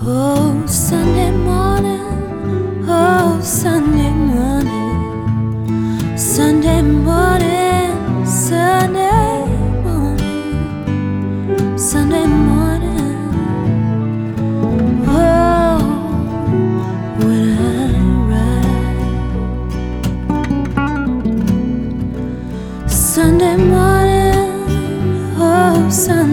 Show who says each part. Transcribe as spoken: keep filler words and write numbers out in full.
Speaker 1: Oh, Sunday morning, oh, Sunday morning, Sunday morning, Sunday morning, Sunday morning. Oh, when I ride Sunday morning, oh, Sunday